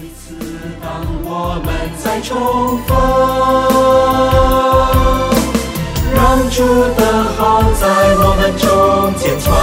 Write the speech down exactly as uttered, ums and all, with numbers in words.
次当我们再重逢，让主的好在我们中间传